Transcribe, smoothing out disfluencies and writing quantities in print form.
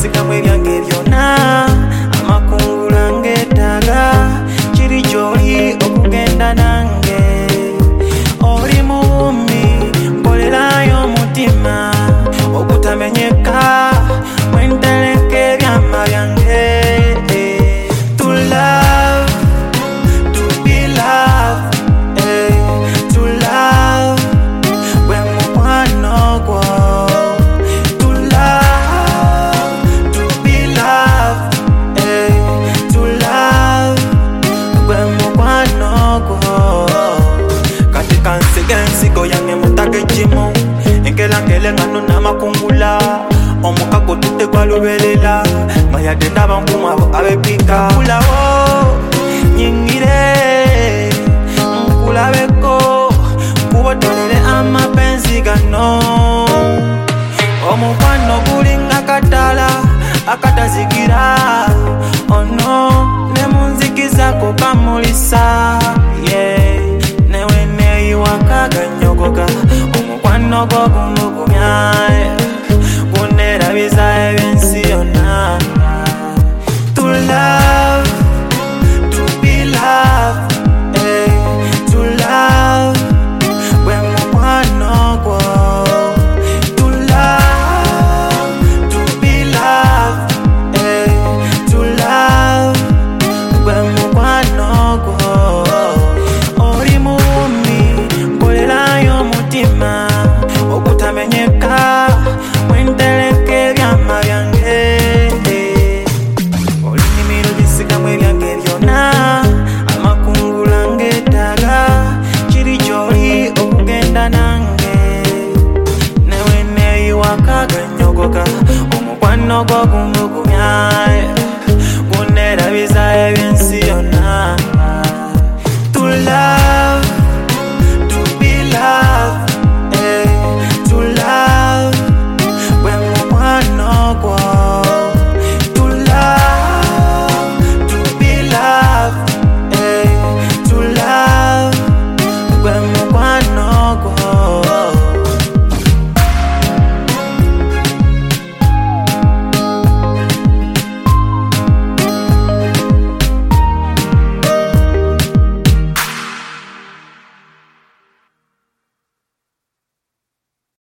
bisigamwe byange byonna amakungula ngeetaaga kiri gy'oli okugenda nange oli muwumi mbolerayo omutima okutamenyeka mwentereka ebyama byange to love to be loved to love gwe mukwano gwo to love to be loved to love gwe mukwano gwo kati kansige ensigo yange mutaka ekimu enkelangele ngano n'amakungula omukago tutte gwa lubeerera nga yadde ndaba nkumu abo abepika kulawo nyingire nkulabeko nkubotolere amapenzi gano omukwano gulinga katala akatazikira ono ne munzikizako kamulisa newe neyiwaka ganyogoga omukwano gwo gumugumya gunerabiza ebyensi yonna to love to be loved to love gwe mukwano gwo to love to be loved to love gwe mukwano gwo oli muwumi mbolerayo omutima okutamenyeka mwentereka ebyama byange oli nnimiro bisigamwe byange byonna amakungula ngeetaaga kiri gy'oli okugenda nange newe neeyiwaka ganyogoga omukwano gwo gumu